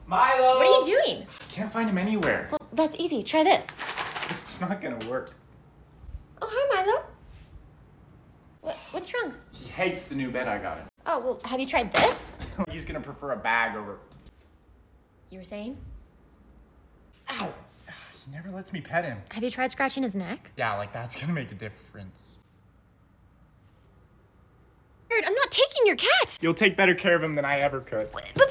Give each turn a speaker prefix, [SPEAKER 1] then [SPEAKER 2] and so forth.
[SPEAKER 1] Milo!
[SPEAKER 2] What are you doing?
[SPEAKER 1] I can't find him anywhere.
[SPEAKER 2] Well, that's easy. Try this.
[SPEAKER 1] It's not gonna work.
[SPEAKER 2] Oh, hi, Milo. What's wrong?
[SPEAKER 1] He hates the new bed I got him.
[SPEAKER 2] Oh, well, have you tried this?
[SPEAKER 1] He's gonna prefer a bag over...
[SPEAKER 2] You were saying?
[SPEAKER 1] Ow! He never lets me pet him.
[SPEAKER 2] Have you tried scratching his neck?
[SPEAKER 1] Yeah, like that's gonna make a difference.
[SPEAKER 2] I'm not taking your cat.
[SPEAKER 1] You'll take better care of him than I ever could.
[SPEAKER 2] But